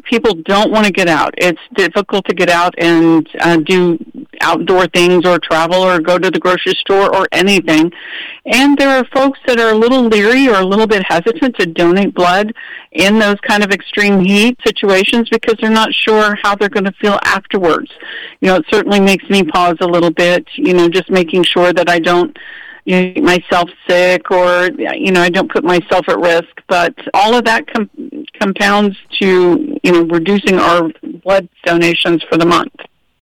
people don't want to get out. It's difficult to get out and do outdoor things or travel or go to the grocery store or anything. And there are folks that are a little leery or a little bit hesitant to donate blood in those kind of extreme heat situations because they're not sure how they're going to feel afterwards. It certainly makes me pause a little bit, just making sure that I don't get myself sick or, I don't put myself at risk. But all of that compounds to, reducing our blood donations for the month.